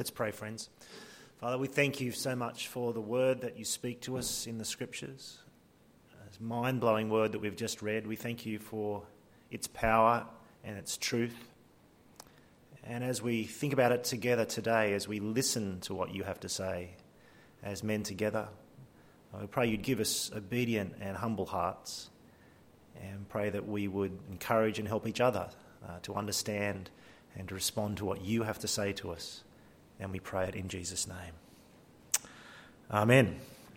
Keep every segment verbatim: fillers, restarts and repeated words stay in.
Let's pray, friends. Father, we thank you so much for the word that you speak to us in the Scriptures. This mind-blowing word that we've just read. We thank you for its power and its truth. And as we think about it together today, as we listen to what you have to say as men together, I pray you'd give us obedient and humble hearts, and pray that we would encourage and help each other uh, to understand and to respond to what you have to say to us. And we pray it in Jesus' name. Amen.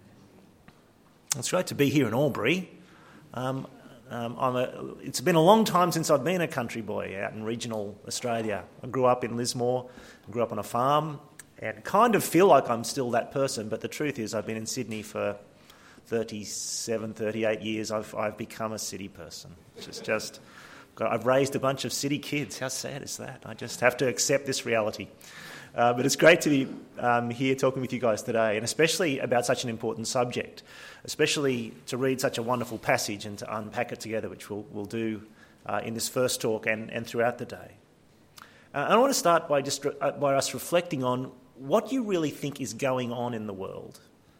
It's great to be here in Albury. Um, um, I'm a, it's been a long time since I've been a country boy out in regional Australia. I grew up in Lismore, grew up on a farm, and kind of feel like I'm still that person, but the truth is I've been in Sydney for thirty-seven, thirty-eight years. I've, I've become a city person, which is just... I've raised a bunch of city kids. How sad is that? I just have to accept this reality. Uh, but it's great to be um, here talking with you guys today, and especially about such an important subject, especially to read such a wonderful passage and to unpack it together, which we'll, we'll do uh, in this first talk and, and throughout the day. Uh, and I want to start by, just, uh, by us reflecting on what you really think is going on in the world.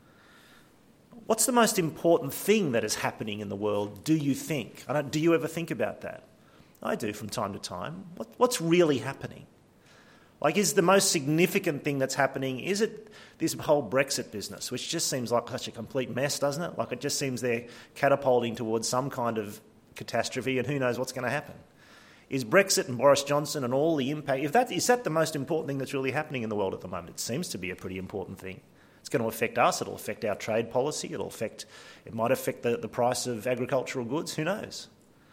What's the most important thing that is happening in the world, do you think? I don't, do you ever think about that? I do from time to time. What, what's really happening? Like, is the most significant thing that's happening, is it this whole Brexit business, which just seems like such a complete mess, doesn't it? Like, it just seems they're catapulting towards some kind of catastrophe, and who knows what's going to happen. Is Brexit and Boris Johnson and all the impact, if that, is that the most important thing that's really happening in the world at the moment? It seems to be a pretty important thing. It's going to affect us, it'll affect our trade policy, it'll affect, it might affect the, the price of agricultural goods, who knows?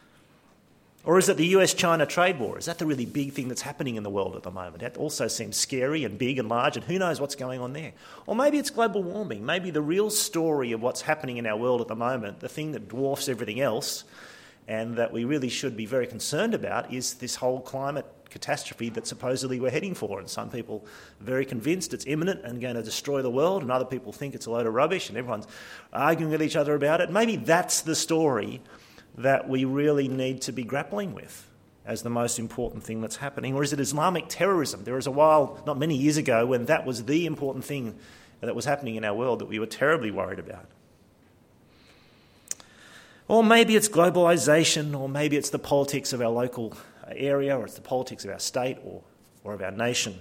Or is it the U S China trade war? Is that the really big thing that's happening in the world at the moment? That also seems scary and big and large, and who knows what's going on there? Or maybe it's global warming. Maybe the real story of what's happening in our world at the moment, the thing that dwarfs everything else, and that we really should be very concerned about, is this whole climate catastrophe that supposedly we're heading for. And some people are very convinced it's imminent and going to destroy the world, and other people think it's a load of rubbish, and everyone's arguing with each other about it. Maybe that's the story that we really need to be grappling with as the most important thing that's happening. Or is it Islamic terrorism? There was a while, not many years ago, when that was the important thing that was happening in our world that we were terribly worried about. Or maybe it's globalisation, or maybe it's the politics of our local area, or it's the politics of our state or, or of our nation.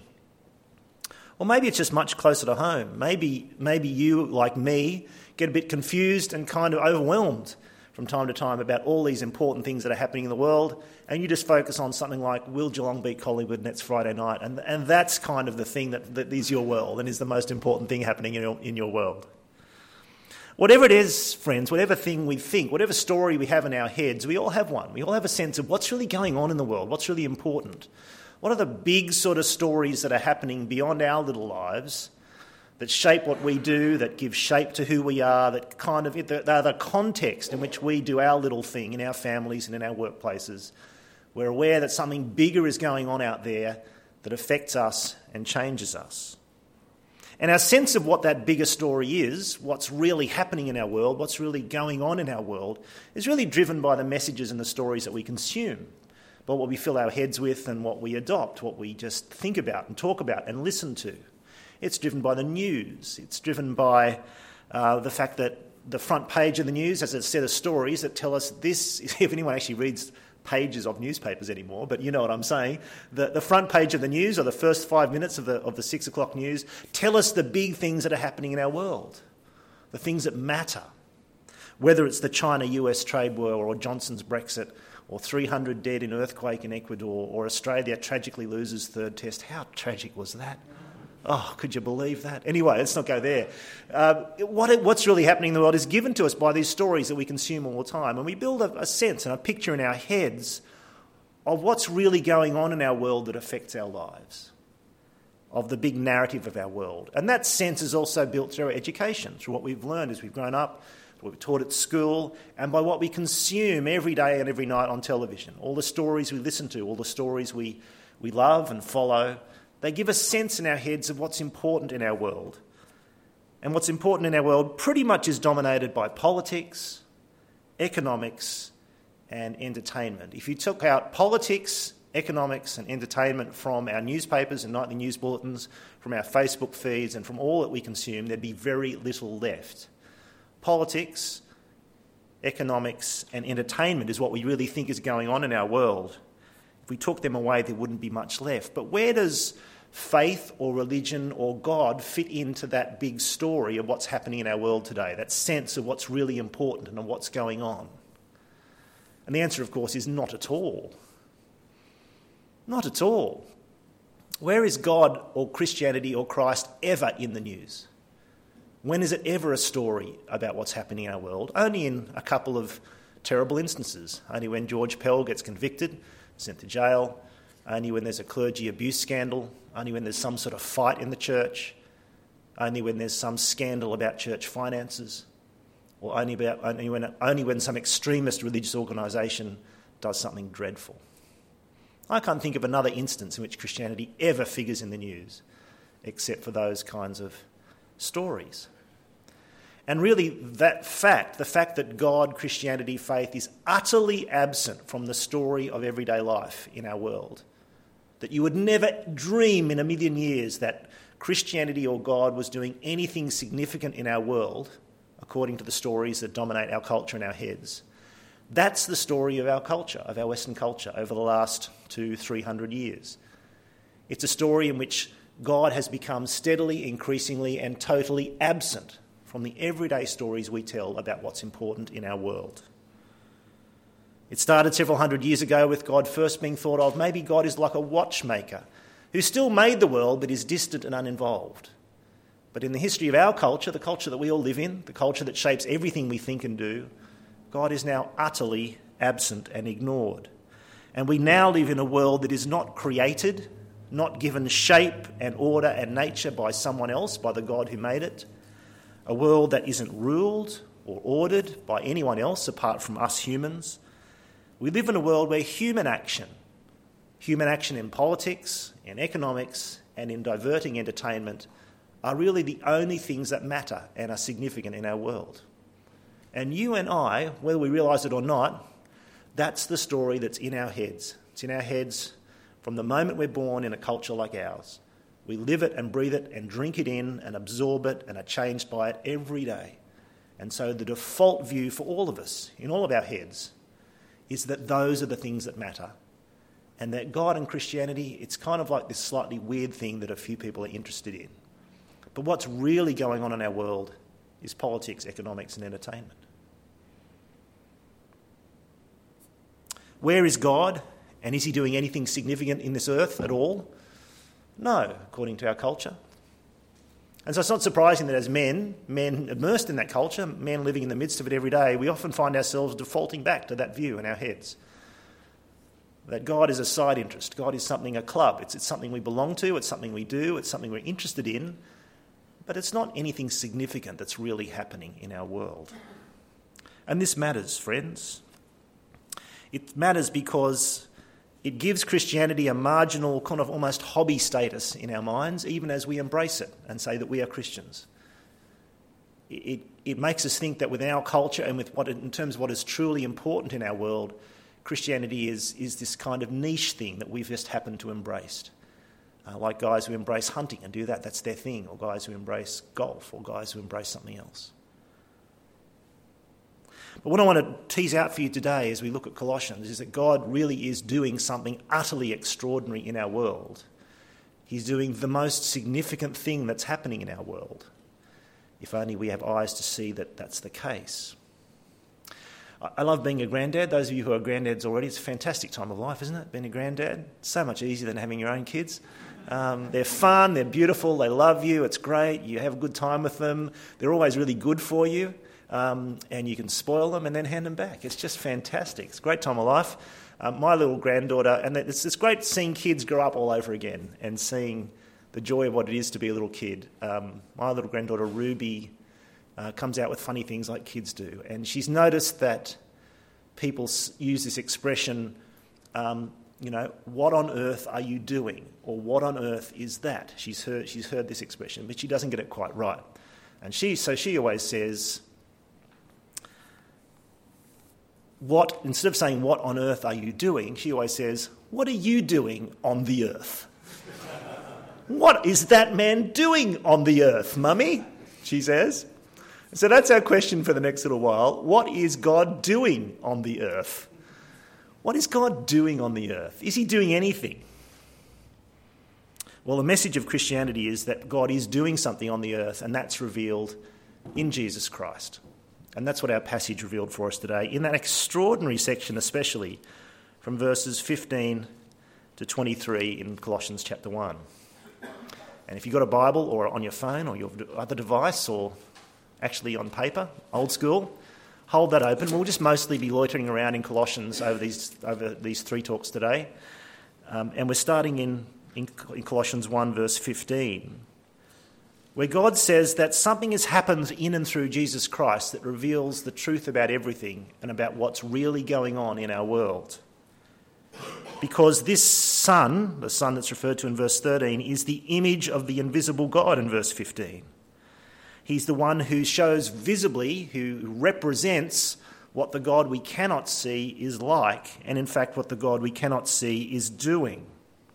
Or maybe it's just much closer to home. Maybe, maybe you, like me, get a bit confused and kind of overwhelmed from time to time about all these important things that are happening in the world, and you just focus on something like, will Geelong beat Collingwood next Friday night? And, and that's kind of the thing that, that is your world and is the most important thing happening in your, in your world. Whatever it is, friends, whatever thing we think, whatever story we have in our heads, we all have one. We all have a sense of what's really going on in the world, what's really important. What are the big sort of stories that are happening beyond our little lives that shape what we do, that give shape to who we are, that kind of, they're the context in which we do our little thing in our families and in our workplaces. We're aware that something bigger is going on out there that affects us and changes us. And our sense of what that bigger story is, what's really happening in our world, what's really going on in our world, is really driven by the messages and the stories that we consume, by what we fill our heads with and what we adopt, what we just think about and talk about and listen to. It's driven by the news. It's driven by uh, the fact that the front page of the news has a set of stories that tell us this, if anyone actually reads pages of newspapers anymore, but you know what I'm saying. The, the front page of the news, or the first five minutes of the, of the six o'clock news, tell us the big things that are happening in our world, the things that matter. Whether it's the China-U S trade war, or Johnson's Brexit, or three hundred dead in earthquake in Ecuador, or Australia tragically loses third test. How tragic was that? Oh, could you believe that? Anyway, let's not go there. Uh, what, what's really happening in the world is given to us by these stories that we consume all the time. And we build a, a sense and a picture in our heads of what's really going on in our world that affects our lives, of the big narrative of our world. And that sense is also built through our education, through what we've learned as we've grown up, what we've taught at school, and by what we consume every day and every night on television. All the stories we listen to, all the stories we, we love and follow, they give a sense in our heads of what's important in our world. And what's important in our world pretty much is dominated by politics, economics, and entertainment. If you took out politics, economics and entertainment from our newspapers and nightly news bulletins, from our Facebook feeds and from all that we consume, there'd be very little left. Politics, economics and entertainment is what we really think is going on in our world. If we took them away, there wouldn't be much left. But where does faith or religion or God fit into that big story of what's happening in our world today, that sense of what's really important and of what's going on? And the answer, of course, is not at all. Not at all. Where is God or Christianity or Christ ever in the news? When is it ever a story about what's happening in our world? Only in a couple of terrible instances. Only when George Pell gets convicted, sent to jail. Only when there's a clergy abuse scandal. Only when there's some sort of fight in the church. Only when there's some scandal about church finances. Or only, about, only, when, only when some extremist religious organisation does something dreadful. I can't think of another instance in which Christianity ever figures in the news, except for those kinds of stories. And really, that fact, the fact that God, Christianity, faith is utterly absent from the story of everyday life in our world, that you would never dream in a million years that Christianity or God was doing anything significant in our world, according to the stories that dominate our culture in our heads. That's the story of our culture, of our Western culture, over the last two, three hundred years. It's a story in which God has become steadily, increasingly, and totally absent from the everyday stories we tell about what's important in our world. It started several hundred years ago with God first being thought of. Maybe God is like a watchmaker who still made the world but is distant and uninvolved. But in the history of our culture, the culture that we all live in, the culture that shapes everything we think and do, God is now utterly absent and ignored. And we now live in a world that is not created, not given shape and order and nature by someone else, by the God who made it. A world that isn't ruled or ordered by anyone else apart from us humans. We live in a world where human action, human action in politics, in economics, and in diverting entertainment are really the only things that matter and are significant in our world. And you and I, whether we realise it or not, that's the story that's in our heads. It's in our heads from the moment we're born in a culture like ours. We live it and breathe it and drink it in and absorb it and are changed by it every day. And so the default view for all of us, in all of our heads, is that those are the things that matter. And that God and Christianity, it's kind of like this slightly weird thing that a few people are interested in. But what's really going on in our world is politics, economics and entertainment. Where is God? And is he doing anything significant in this earth at all? No, according to our culture. And so it's not surprising that as men, men immersed in that culture, men living in the midst of it every day, we often find ourselves defaulting back to that view in our heads. That God is a side interest. God is something, a club. It's, it's something we belong to, it's something we do, it's something we're interested in, but it's not anything significant that's really happening in our world. And this matters, friends. It matters because it gives Christianity a marginal, kind of almost hobby status in our minds, even as we embrace it and say that we are Christians. It, it makes us think that within our culture and with what, in terms of what is truly important in our world, Christianity is, is this kind of niche thing that we've just happened to embrace. Uh, like guys who embrace hunting and do that, that's their thing, or guys who embrace golf, or guys who embrace something else. But what I want to tease out for you today as we look at Colossians is that God really is doing something utterly extraordinary in our world. He's doing the most significant thing that's happening in our world, if only we have eyes to see that that's the case. I love being a granddad. Those of you who are granddads already, it's a fantastic time of life, isn't it? Being a granddad, so much easier than having your own kids. Um, they're fun, they're beautiful, they love you, it's great, you have a good time with them, they're always really good for you, um, and you can spoil them and then hand them back. It's just fantastic. It's a great time of life. Um, my little granddaughter, and it's, it's great seeing kids grow up all over again and seeing the joy of what it is to be a little kid. Um, my little granddaughter Ruby Uh, comes out with funny things like kids do. And she's noticed that people s- use this expression, um, you know, what on earth are you doing? Or what on earth is that? She's heard, she's heard this expression, but she doesn't get it quite right. And she, so she always says, what, instead of saying, what on earth are you doing, she always says, what are you doing on the earth? What is that man doing on the earth, Mummy? She says. So that's our question for the next little while. What is God doing on the earth? What is God doing on the earth? Is he doing anything? Well, the message of Christianity is that God is doing something on the earth, and that's revealed in Jesus Christ. And that's what our passage revealed for us today, in that extraordinary section especially, from verses fifteen to twenty-three in Colossians chapter one. And if you've got a Bible or on your phone or your other device or actually on paper, old school, hold that open. We'll just mostly be loitering around in Colossians over these over these three talks today. Um, and we're starting in, in, in Colossians one verse fifteen, where God says that something has happened in and through Jesus Christ that reveals the truth about everything and about what's really going on in our world. Because this Son, the Son that's referred to in verse thirteen, is the image of the invisible God in verse fifteen. He's the one who shows visibly, who represents what the God we cannot see is like, and in fact what the God we cannot see is doing.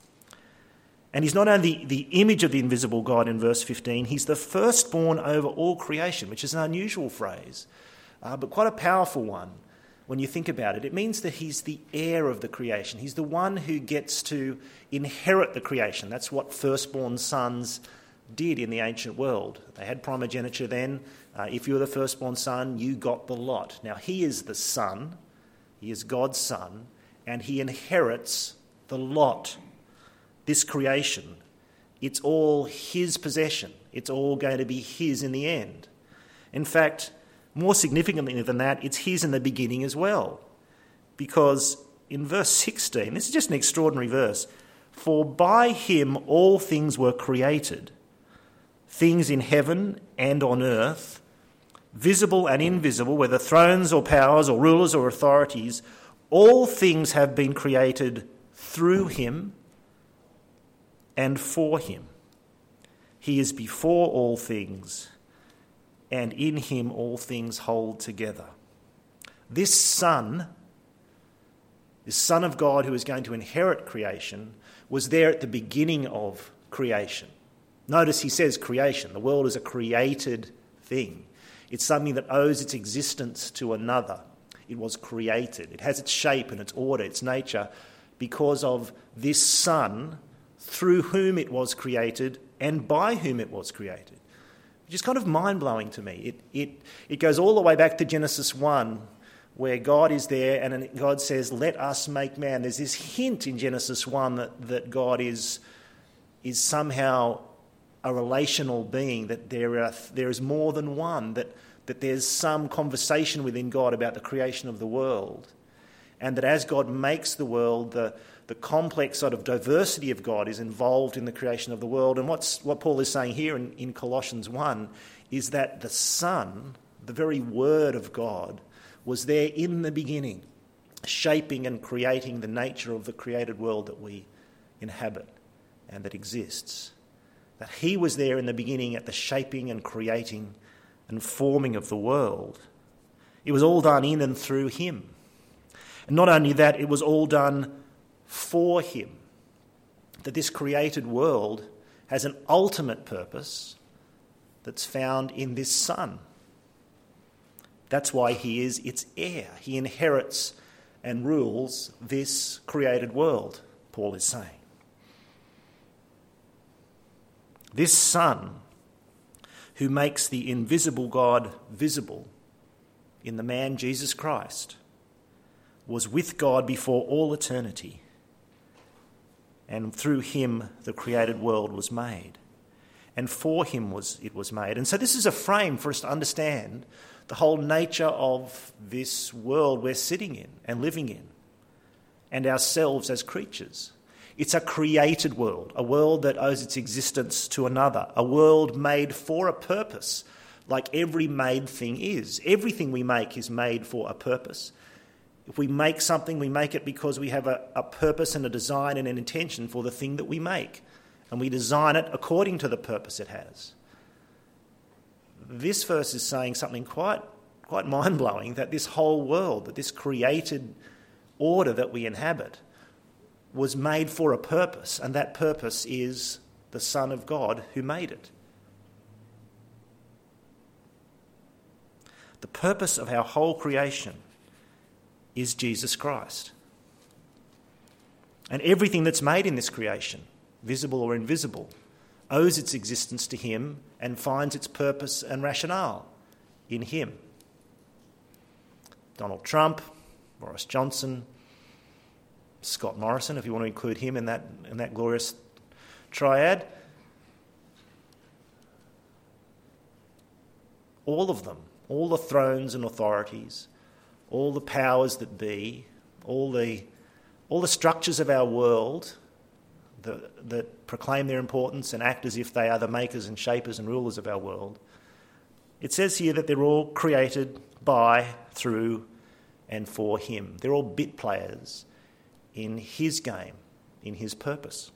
And he's not only the image of the invisible God in verse fifteen, he's the firstborn over all creation, which is an unusual phrase, uh, but quite a powerful one when you think about it. It means that he's the heir of the creation. He's the one who gets to inherit the creation. That's what firstborn sons did in the ancient world. They had primogeniture then. Uh, if you were the firstborn son, you got the lot. Now he is the son, he is God's son, and he inherits the lot. This creation, it's all his possession. It's all going to be his in the end. In fact, more significantly than that, it's his in the beginning as well. Because in verse sixteen, this is just an extraordinary verse, for by him all things were created, things in heaven and on earth, visible and invisible, whether thrones or powers or rulers or authorities, all things have been created through him and for him. He is before all things, and in him all things hold together. This Son, this Son of God who is going to inherit creation, was there at the beginning of creation. Notice he says creation. The world is a created thing. It's something that owes its existence to another. It was created. It has its shape and its order, its nature, because of this Son through whom it was created and by whom it was created. Which is kind of mind-blowing to me. It, it, it goes all the way back to Genesis one, where God is there and God says, let us make man. There's this hint in Genesis one that, that God is, is somehow a relational being, that there, are, there is more than one, that, that there's some conversation within God about the creation of the world. And that as God makes the world, the, the complex sort of diversity of God is involved in the creation of the world. And what's, what Paul is saying here in, in Colossians one is that the Son, the very Word of God, was there in the beginning, shaping and creating the nature of the created world that we inhabit and that exists. That he was there in the beginning at the shaping and creating and forming of the world. It was all done in and through him. And not only that, it was all done for him. That this created world has an ultimate purpose that's found in this Son. That's why he is its heir. He inherits and rules this created world, Paul is saying. This Son, who makes the invisible God visible in the man Jesus Christ, was with God before all eternity, and through him the created world was made, and for him was it was made. And so this is a frame for us to understand the whole nature of this world we're sitting in and living in, and ourselves as creatures. It's a created world, a world that owes its existence to another, a world made for a purpose, like every made thing is. Everything we make is made for a purpose. If we make something, we make it because we have a, a purpose and a design and an intention for the thing that we make. And we design it according to the purpose it has. This verse is saying something quite, quite mind-blowing that this whole world, that this created order that we inhabit was made for a purpose, and that purpose is the Son of God who made it. The purpose of our whole creation is Jesus Christ. And everything that's made in this creation, visible or invisible, owes its existence to him and finds its purpose and rationale in him. Donald Trump, Boris Johnson, Scott Morrison, if you want to include him in that, in that glorious triad, all of them, all the thrones and authorities, all the powers that be, all the all the structures of our world that, that proclaim their importance and act as if they are the makers and shapers and rulers of our world. It says here that they're all created by, through, and for him. They're all bit players in his game, in his purpose.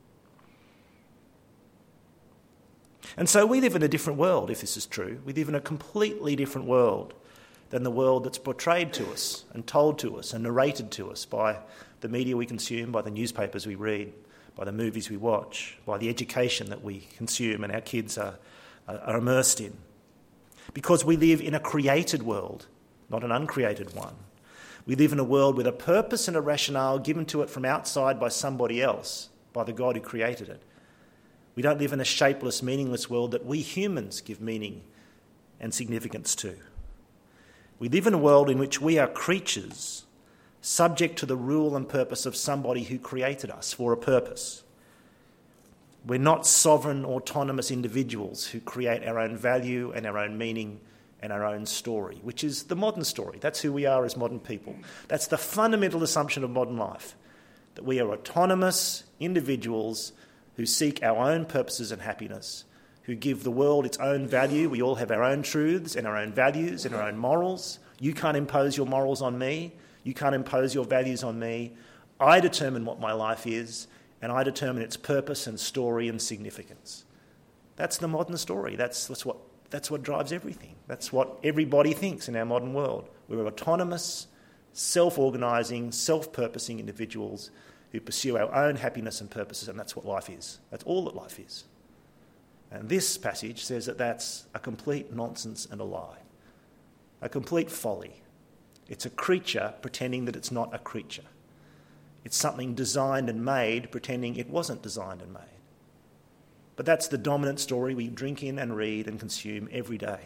And so we live in a different world, if this is true. We live in a completely different world than the world that's portrayed to us and told to us and narrated to us by the media we consume, by the newspapers we read, by the movies we watch, by the education that we consume and our kids are, are immersed in. Because we live in a created world, not an uncreated one. We live in a world with a purpose and a rationale given to it from outside by somebody else, by the God who created it. We don't live in a shapeless, meaningless world that we humans give meaning and significance to. We live in a world in which we are creatures subject to the rule and purpose of somebody who created us for a purpose. We're not sovereign, autonomous individuals who create our own value and our own meaning and our own story, which is the modern story. That's who we are as modern people. That's the fundamental assumption of modern life, that we are autonomous individuals who seek our own purposes and happiness, who give the world its own value. We all have our own truths and our own values and our own morals. You can't impose your morals on me. You can't impose your values on me. I determine what my life is, and I determine its purpose and story and significance. That's the modern story. That's, that's, what, that's what drives everything. That's what everybody thinks in our modern world. We're autonomous, self-organising, self-purposing individuals who pursue our own happiness and purposes, and that's what life is. That's all that life is. And this passage says that that's a complete nonsense and a lie, a complete folly. It's a creature pretending that it's not a creature. It's something designed and made pretending it wasn't designed and made. But that's the dominant story we drink in and read and consume every day.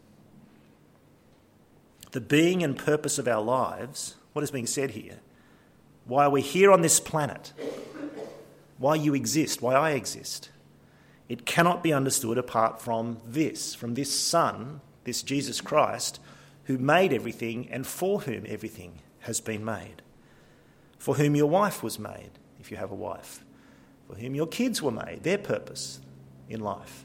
The being and purpose of our lives, what is being said here, why we're here on this planet, why you exist, why I exist, it cannot be understood apart from this, from this Son, this Jesus Christ, who made everything and for whom everything has been made. For whom your wife was made, if you have a wife. For whom your kids were made, their purpose in life.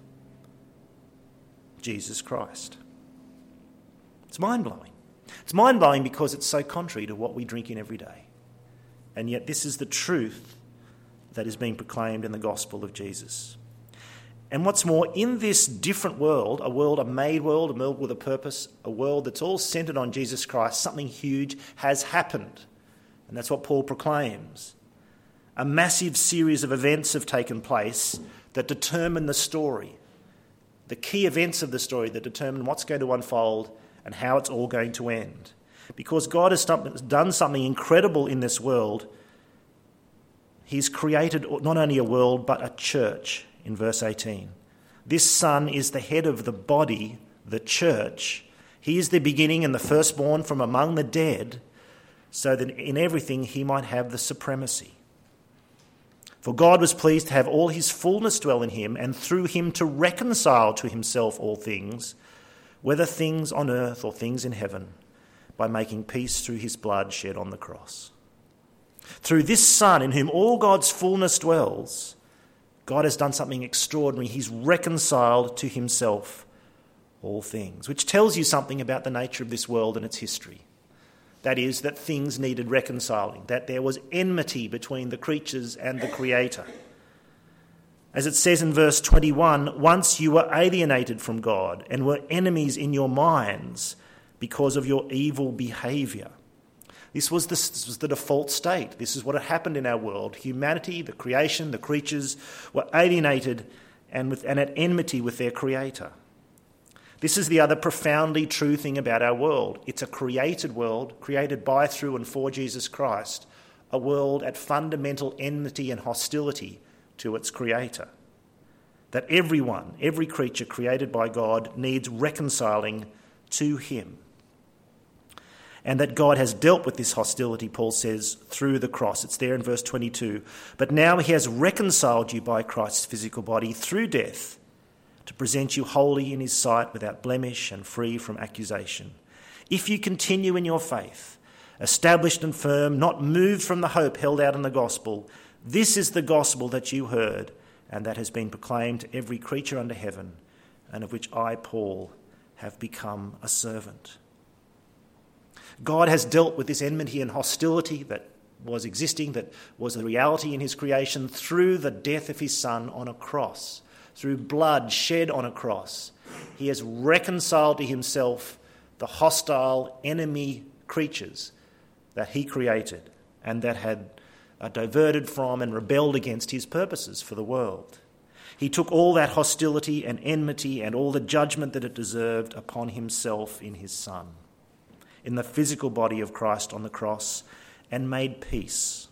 Jesus Christ. It's mind-blowing. It's mind-blowing because it's so contrary to what we drink in every day. And yet this is the truth that is being proclaimed in the gospel of Jesus. And what's more, in this different world, a world, a made world, a world with a purpose, a world that's all centred on Jesus Christ, something huge has happened. And that's what Paul proclaims. A massive series of events have taken place that determine the story, the key events of the story that determine what's going to unfold and how it's all going to end. Because God has done something incredible in this world, he's created not only a world but a church. In verse eighteen, this Son is the head of the body, the church. He is the beginning and the firstborn from among the dead, so that in everything he might have the supremacy. For God was pleased to have all his fullness dwell in him, and through him to reconcile to himself all things, whether things on earth or things in heaven, by making peace through his blood shed on the cross. Through this Son, in whom all God's fullness dwells, God has done something extraordinary. He's reconciled to himself all things, which tells you something about the nature of this world and its history. That is, that things needed reconciling, that there was enmity between the creatures and the Creator. As it says in verse twenty-one, once you were alienated from God and were enemies in your minds because of your evil behaviour. This was, the, this was the default state. This is what had happened in our world. Humanity, the creation, the creatures were alienated and, with, and at enmity with their Creator. This is the other profoundly true thing about our world. It's a created world, created by, through and for Jesus Christ, a world at fundamental enmity and hostility to its Creator. That everyone, every creature created by God needs reconciling to Him. And that God has dealt with this hostility, Paul says, through the cross. It's there in verse twenty-two. But now He has reconciled you by Christ's physical body through death to present you holy in His sight without blemish and free from accusation. If you continue in your faith, established and firm, not moved from the hope held out in the gospel, this is the gospel that you heard and that has been proclaimed to every creature under heaven, and of which I, Paul, have become a servant. God has dealt with this enmity and hostility that was existing, that was a reality in His creation, through the death of His Son on a cross, through blood shed on a cross. He has reconciled to Himself the hostile enemy creatures that He created and that had uh, diverted from and rebelled against His purposes for the world. He took all that hostility and enmity and all the judgment that it deserved upon Himself in His Son, in the physical body of Christ on the cross, and made peace.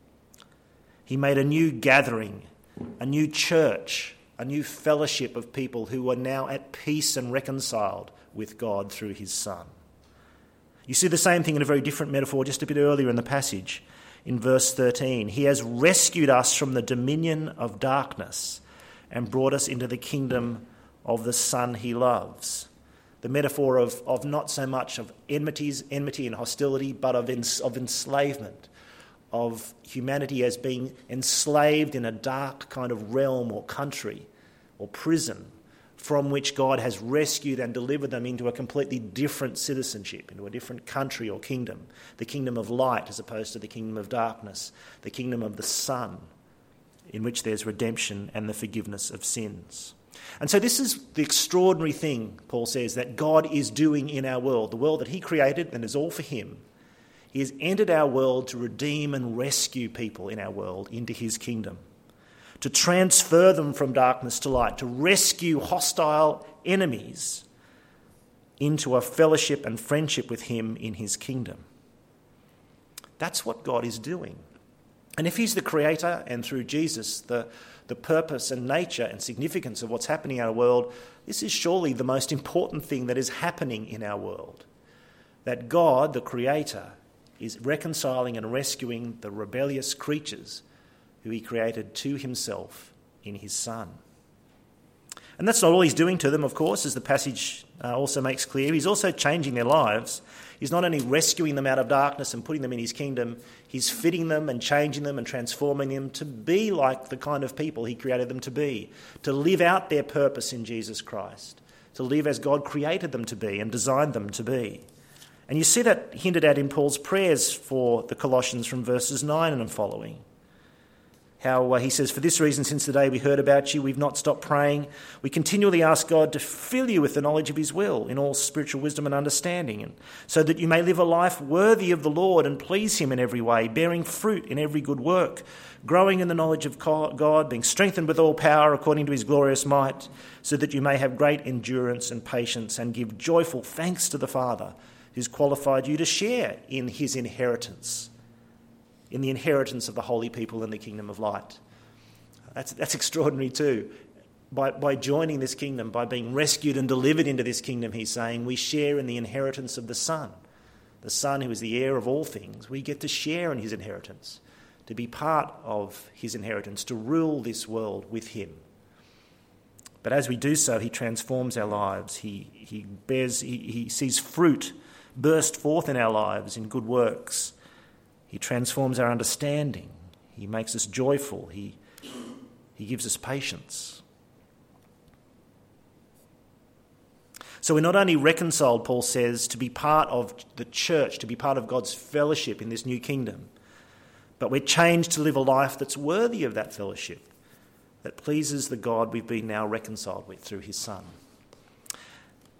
He made a new gathering, a new church, a new fellowship of people who are now at peace and reconciled with God through His Son. You see the same thing in a very different metaphor just a bit earlier in the passage, in verse thirteen. He has rescued us from the dominion of darkness and brought us into the kingdom of the Son He loves. The metaphor of, of not so much of enmities, enmity and hostility, but of, ens, of enslavement, of humanity as being enslaved in a dark kind of realm or country or prison from which God has rescued and delivered them into a completely different citizenship, into a different country or kingdom, the kingdom of light as opposed to the kingdom of darkness, the kingdom of the Son, in which there's redemption and the forgiveness of sins. And so this is the extraordinary thing, Paul says, that God is doing in our world, the world that He created and is all for Him. He has entered our world to redeem and rescue people in our world into His kingdom, to transfer them from darkness to light, to rescue hostile enemies into a fellowship and friendship with Him in His kingdom. That's what God is doing. And if He's the creator and through Jesus the, the purpose and nature and significance of what's happening in our world, this is surely the most important thing that is happening in our world. That God, the creator, is reconciling and rescuing the rebellious creatures who He created to Himself in His Son. And that's not all He's doing to them, of course, as the passage uh, also makes clear. He's also changing their lives. He's not only rescuing them out of darkness and putting them in His kingdom, He's fitting them and changing them and transforming them to be like the kind of people He created them to be, to live out their purpose in Jesus Christ, to live as God created them to be and designed them to be. And you see that hinted at in Paul's prayers for the Colossians from verses nine and following. How uh, he says, for this reason, since the day we heard about you, we've not stopped praying. We continually ask God to fill you with the knowledge of His will in all spiritual wisdom and understanding, and so that you may live a life worthy of the Lord and please Him in every way, bearing fruit in every good work, growing in the knowledge of God, being strengthened with all power according to His glorious might, so that you may have great endurance and patience and give joyful thanks to the Father who's qualified you to share in His inheritance, in the inheritance of the holy people in the kingdom of light. That's, that's extraordinary too. By, by joining this kingdom, by being rescued and delivered into this kingdom, He's saying, we share in the inheritance of the Son. The Son who is the heir of all things. We get to share in His inheritance, to be part of His inheritance, to rule this world with Him. But as we do so, He transforms our lives. He, he, bears, he, he sees fruit burst forth in our lives in good works. He transforms our understanding. He makes us joyful. He, he gives us patience. So we're not only reconciled, Paul says, to be part of the church, to be part of God's fellowship in this new kingdom, but we're changed to live a life that's worthy of that fellowship, that pleases the God we've been now reconciled with through His Son.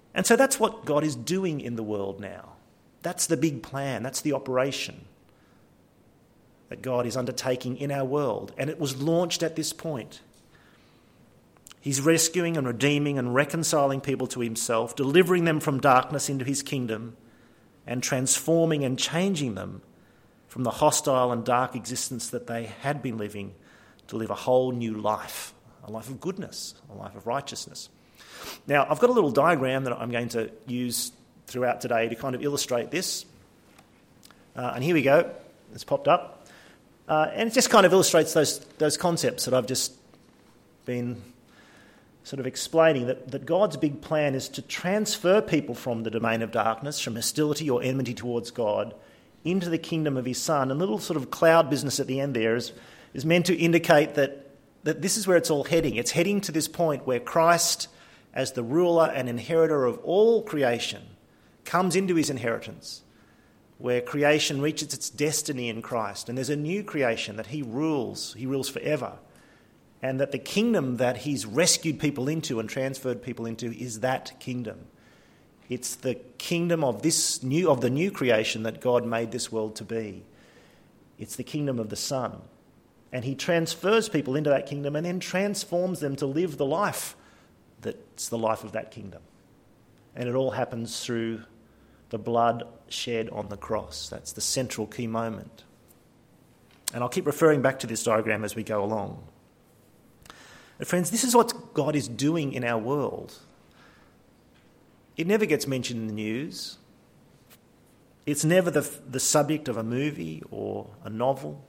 And so that's what God is doing in the world now. That's the big plan. That's the operation that God is undertaking in our world. And it was launched at this point. He's rescuing and redeeming and reconciling people to himself, delivering them from darkness into his kingdom, and transforming and changing them from the hostile and dark existence that they had been living to live a whole new life, a life of goodness, a life of righteousness. Now, I've got a little diagram that I'm going to use throughout today to kind of illustrate this. Uh, and here we go. It's popped up. Uh, and it just kind of illustrates those, those concepts that I've just been sort of explaining, that, that God's big plan is to transfer people from the domain of darkness, from hostility or enmity towards God, into the kingdom of his Son. And little sort of cloud business at the end there is, is meant to indicate that, that this is where it's all heading. It's heading to this point where Christ, as the ruler and inheritor of all creation, comes into his inheritance, where creation reaches its destiny in Christ. And there's a new creation that he rules. He rules forever. And that the kingdom that he's rescued people into and transferred people into is that kingdom. It's the kingdom of this new of the new creation that God made this world to be. It's the kingdom of the Son. And he transfers people into that kingdom and then transforms them to live the life that's the life of that kingdom. And it all happens through the blood shed on the cross. That's the central key moment. And I'll keep referring back to this diagram as we go along. But friends, this is what God is doing in our world. It never gets mentioned in the news. It's never the, the subject of a movie or a novel.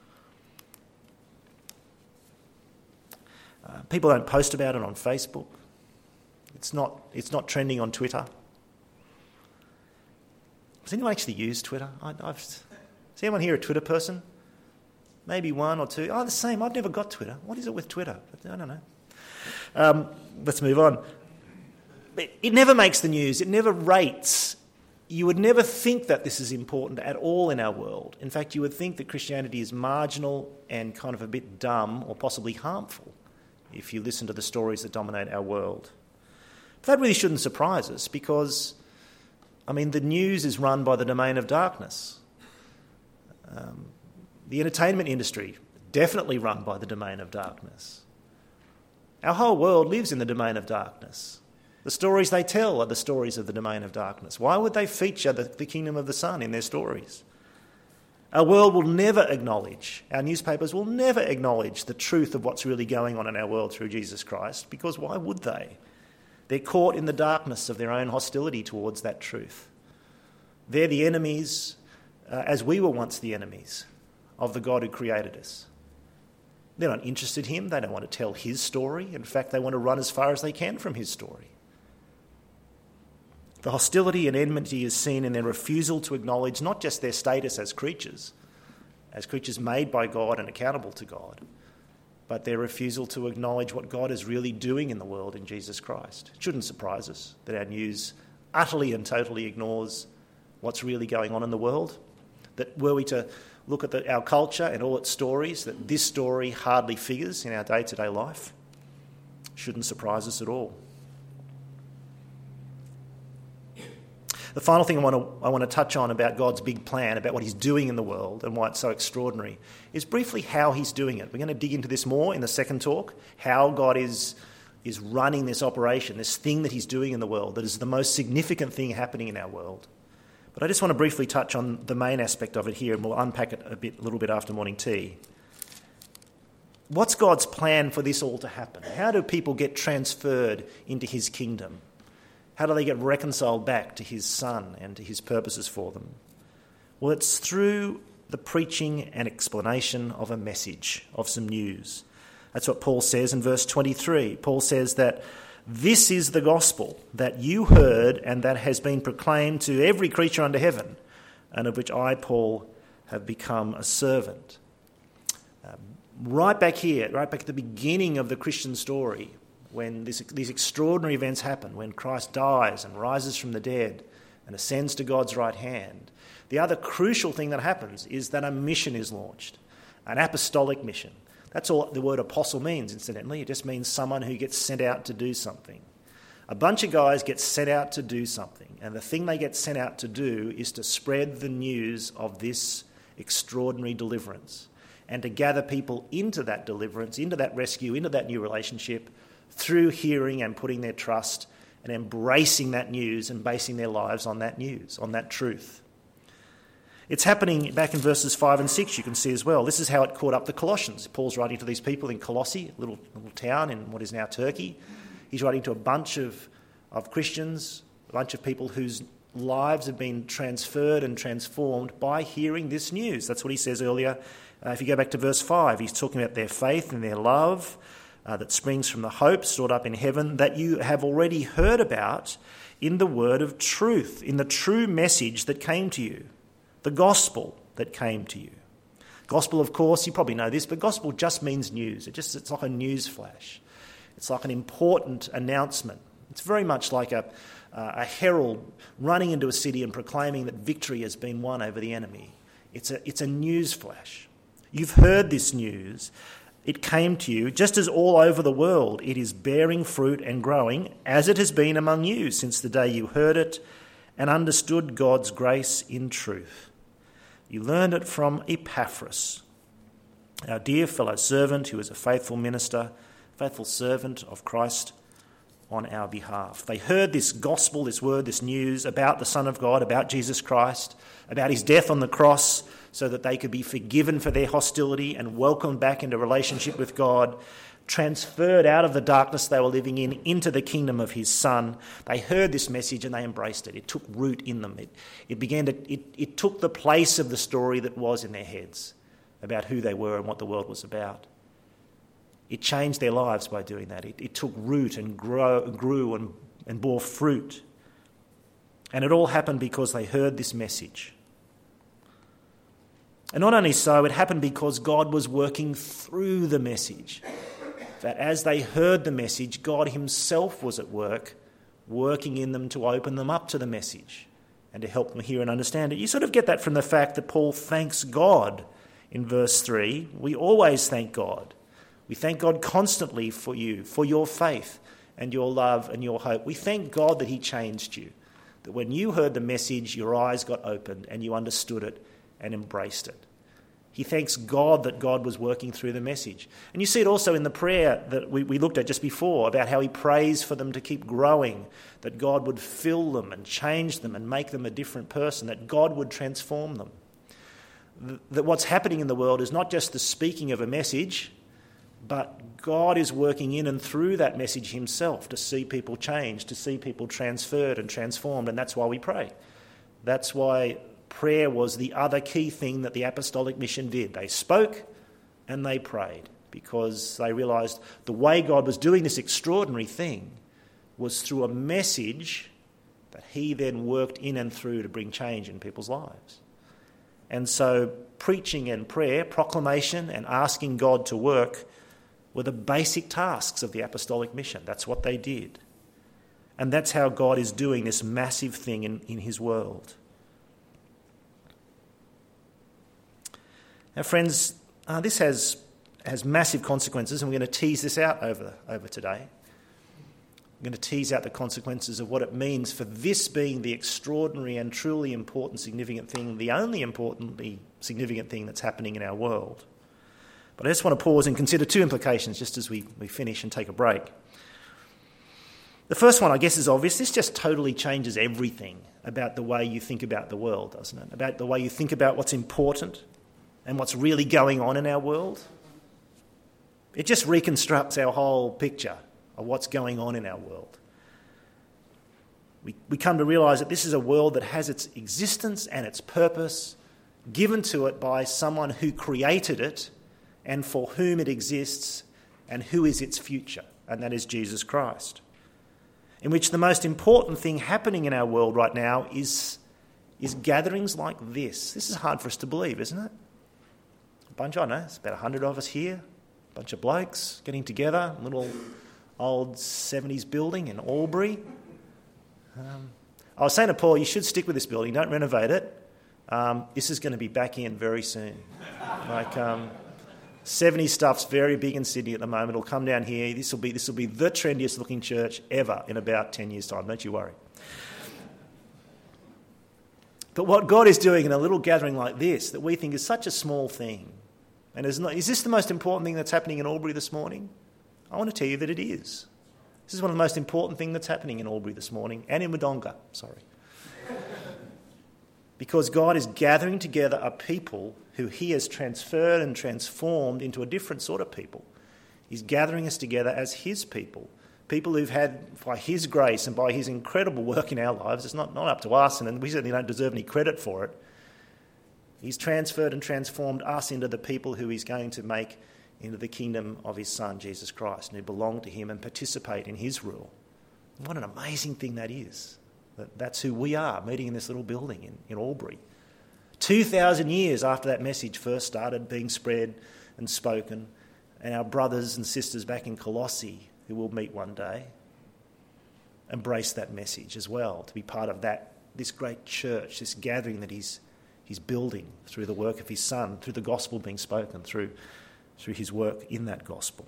Uh, people don't post about it on Facebook. It's not, it's not trending on Twitter. Does anyone actually use Twitter? I, I've, is anyone here a Twitter person? Maybe one or two. Oh, the same. I've never got Twitter. What is it with Twitter? I don't know. Um, let's move on. It never makes the news. It never rates. You would never think that this is important at all in our world. In fact, you would think that Christianity is marginal and kind of a bit dumb or possibly harmful if you listen to the stories that dominate our world. But that really shouldn't surprise us because, I mean, the news is run by the domain of darkness. Um, The entertainment industry, definitely run by the domain of darkness. Our whole world lives in the domain of darkness. The stories they tell are the stories of the domain of darkness. Why would they feature the, the kingdom of the Son in their stories? Our world will never acknowledge, our newspapers will never acknowledge the truth of what's really going on in our world through Jesus Christ, because why would they? They're caught in the darkness of their own hostility towards that truth. They're the enemies, uh, as we were once the enemies of the God who created us. They're not interested in him. They don't want to tell his story. In fact, they want to run as far as they can from his story. The hostility and enmity is seen in their refusal to acknowledge not just their status as creatures, as creatures made by God and accountable to God, but their refusal to acknowledge what God is really doing in the world in Jesus Christ. It shouldn't surprise us that our news utterly and totally ignores what's really going on in the world. That were we to look at the, our culture and all its stories, that this story hardly figures in our day-to-day life. Shouldn't surprise us at all. The final thing I want to I want to touch on about God's big plan, about what he's doing in the world and why it's so extraordinary, is briefly how he's doing it. We're going to dig into this more in the second talk, how God is, is running this operation, this thing that he's doing in the world, that is the most significant thing happening in our world. But I just want to briefly touch on the main aspect of it here, and we'll unpack it a bit, a little bit after morning tea. What's God's plan for this all to happen? How do people get transferred into his kingdom? How do they get reconciled back to his Son and to his purposes for them? Well, it's through the preaching and explanation of a message, of some news. That's what Paul says in verse twenty-three. Paul says that this is the gospel that you heard and that has been proclaimed to every creature under heaven, and of which I, Paul, have become a servant. Um, right back here, right back at the beginning of the Christian story, when this, these extraordinary events happen, when Christ dies and rises from the dead and ascends to God's right hand, the other crucial thing that happens is that a mission is launched, an apostolic mission. That's all the word apostle means, incidentally. It just means someone who gets sent out to do something. A bunch of guys get sent out to do something, and the thing they get sent out to do is to spread the news of this extraordinary deliverance and to gather people into that deliverance, into that rescue, into that new relationship through hearing and putting their trust and embracing that news and basing their lives on that news, on that truth. It's happening back in verses five and six, you can see as well. This is how it caught up the Colossians. Paul's writing to these people in Colossae, a little, little town in what is now Turkey. He's writing to a bunch of, of Christians, a bunch of people whose lives have been transferred and transformed by hearing this news. That's what he says earlier. Uh, if you go back to verse five, he's talking about their faith and their love uh, that springs from the hope stored up in heaven that you have already heard about in the word of truth, in the true message that came to you, the gospel that came to you. Gospel, of course, you probably know this, but gospel just means news. It just It's like a news flash. It's like an important announcement. It's very much like a, uh, a herald running into a city and proclaiming that victory has been won over the enemy. It's a, it's a news flash. You've heard this news. It came to you, just as all over the world it is bearing fruit and growing, as it has been among you since the day you heard it and understood God's grace in truth. You learned it from Epaphras, our dear fellow servant who is a faithful minister, faithful servant of Christ on our behalf. They heard this gospel, this word, this news about the Son of God, about Jesus Christ, about his death on the cross, so that they could be forgiven for their hostility and welcomed back into relationship with God, transferred out of the darkness they were living in into the kingdom of his Son. They heard this message and they embraced it. It took root in them. It, it began to, it, it took the place of the story that was in their heads about who they were and what the world was about. It changed their lives by doing that. It, it took root and grow, grew and, and bore fruit. And it all happened because they heard this message. And not only so, it happened because God was working through the message. That as they heard the message, God himself was at work, working in them to open them up to the message and to help them hear and understand it. You sort of get that from the fact that Paul thanks God in verse three. We always thank God. We thank God constantly for you, for your faith and your love and your hope. We thank God that he changed you, that when you heard the message, your eyes got opened and you understood it and embraced it. He thanks God that God was working through the message. And you see it also in the prayer that we, we looked at just before about how he prays for them to keep growing, that God would fill them and change them and make them a different person, that God would transform them. That what's happening in the world is not just the speaking of a message, but God is working in and through that message himself to see people change, to see people transferred and transformed, and that's why we pray. That's why prayer was the other key thing that the apostolic mission did. They spoke and they prayed because they realised the way God was doing this extraordinary thing was through a message that he then worked in and through to bring change in people's lives. And so preaching and prayer, proclamation and asking God to work were the basic tasks of the apostolic mission. That's what they did. And that's how God is doing this massive thing in, in his world. Now, friends, uh, this has has massive consequences, and we're going to tease this out over, over today. We're going to tease out the consequences of what it means for this being the extraordinary and truly important, significant thing, the only importantly significant thing that's happening in our world. But I just want to pause and consider two implications just as we, we finish and take a break. The first one, I guess, is obvious. This just totally changes everything about the way you think about the world, doesn't it? About the way you think about what's important and what's really going on in our world. It just reconstructs our whole picture of what's going on in our world. We, we come to realise that this is a world that has its existence and its purpose given to it by someone who created it and for whom it exists and who is its future, and that is Jesus Christ. In which the most important thing happening in our world right now is, is gatherings like this. This is hard for us to believe, isn't it? A bunch, I don't know, it's about a hundred of us here, a bunch of blokes getting together, a little old seventies building in Albury. Um, I was saying to Paul, you should stick with this building, don't renovate it. Um, this is going to be back in very soon. Like, um, seventy stuff's very big in Sydney at the moment. It'll come down here. This will be this will be the trendiest looking church ever in about ten years' time. Don't you worry. But what God is doing in a little gathering like this, that we think is such a small thing, and is, not, is this the most important thing that's happening in Albury this morning? I want to tell you that it is. This is one of the most important things that's happening in Albury this morning, and in Wodonga, sorry. Because God is gathering together a people who he has transferred and transformed into a different sort of people. He's gathering us together as his people. People who've had, by his grace and by his incredible work in our lives, it's not, not up to us, and we certainly don't deserve any credit for it. He's transferred and transformed us into the people who he's going to make into the kingdom of his Son, Jesus Christ, and who belong to him and participate in his rule. And what an amazing thing that is. That that's who we are, meeting in this little building in, in Albury. Two thousand years after that message first started being spread and spoken, and our brothers and sisters back in Colossae, who we'll meet one day, embrace that message as well, to be part of that, this great church, this gathering that he's he's building through the work of his Son, through the gospel being spoken, through, through his work in that gospel.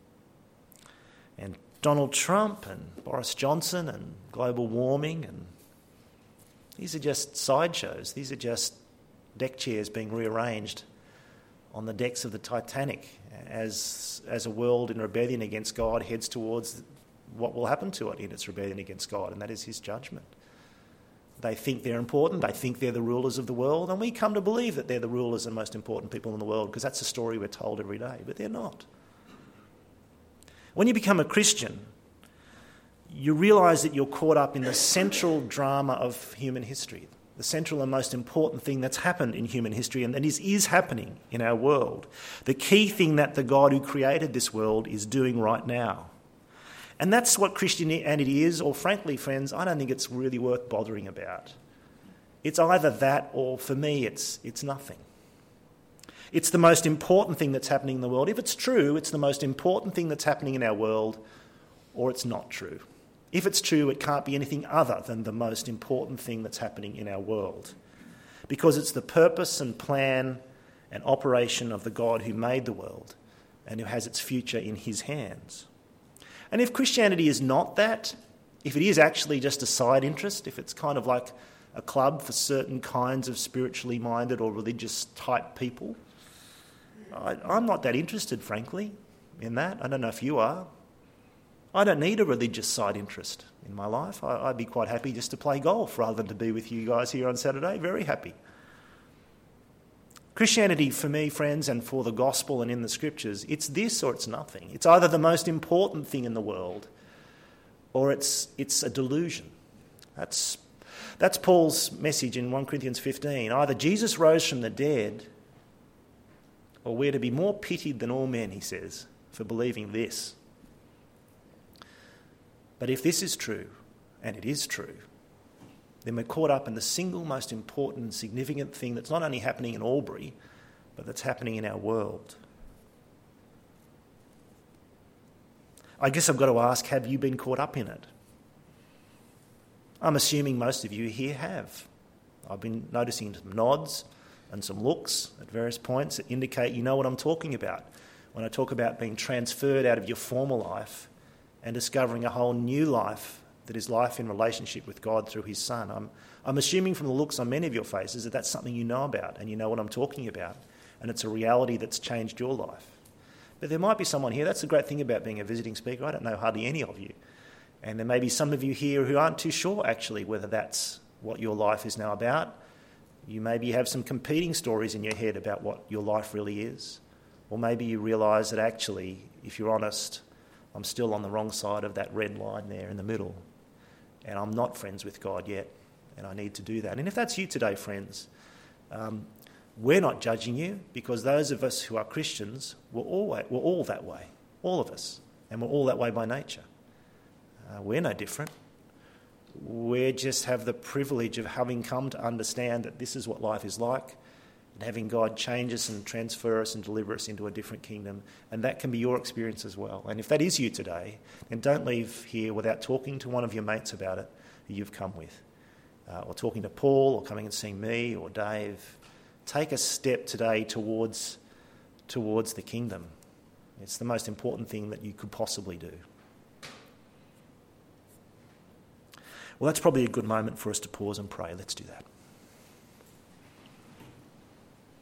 And Donald Trump and Boris Johnson and global warming, and these are just sideshows. These are just deck chairs being rearranged on the decks of the Titanic as as a world in rebellion against God heads towards what will happen to it in its rebellion against God, and that is his judgment. They think they're important, they think they're the rulers of the world, and we come to believe that they're the rulers and most important people in the world because that's the story we're told every day, but they're not. When you become a Christian, you realise that you're caught up in the central drama of human history, the central and most important thing that's happened in human history and that is, is happening in our world. The key thing that the God who created this world is doing right now. And that's what Christianity is, or frankly, friends, I don't think it's really worth bothering about. It's either that or, for me, it's it's nothing. It's the most important thing that's happening in the world. If it's true, it's the most important thing that's happening in our world, or it's not true. If it's true, it can't be anything other than the most important thing that's happening in our world, because it's the purpose and plan and operation of the God who made the world and who has its future in his hands. And if Christianity is not that, if it is actually just a side interest, if it's kind of like a club for certain kinds of spiritually minded or religious type people, I, I'm not that interested, frankly, in that. I don't know if you are. I don't need a religious side interest in my life. I, I'd be quite happy just to play golf rather than to be with you guys here on Saturday. Very happy. Christianity, for me, friends, and for the gospel and in the scriptures, it's this or it's nothing. It's either the most important thing in the world or it's it's a delusion. That's, that's Paul's message in First Corinthians fifteen. Either Jesus rose from the dead or we're to be more pitied than all men, he says, for believing this. But if this is true, and it is true, then we're caught up in the single most important and significant thing that's not only happening in Albury, but that's happening in our world. I guess I've got to ask, have you been caught up in it? I'm assuming most of you here have. I've been noticing some nods and some looks at various points that indicate you know what I'm talking about when I talk about being transferred out of your former life and discovering a whole new life that is life in relationship with God through his Son. I'm, I'm assuming from the looks on many of your faces that that's something you know about and you know what I'm talking about, and it's a reality that's changed your life. But there might be someone here, that's the great thing about being a visiting speaker, I don't know hardly any of you, and there may be some of you here who aren't too sure actually whether that's what your life is now about. You maybe have some competing stories in your head about what your life really is, or maybe you realise that actually, if you're honest, I'm still on the wrong side of that red line there in the middle. And I'm not friends with God yet, and I need to do that. And if that's you today, friends, um, we're not judging you, because those of us who are Christians, we're all, we're all that way, all of us, and we're all that way by nature. Uh, we're no different. We just have the privilege of having come to understand that this is what life is like, and having God change us and transfer us and deliver us into a different kingdom. And that can be your experience as well. And if that is you today, then don't leave here without talking to one of your mates about it who you've come with, uh, or talking to Paul, or coming and seeing me or Dave. Take a step today towards towards the kingdom. It's the most important thing that you could possibly do. Well, that's probably a good moment for us to pause and pray. Let's do that.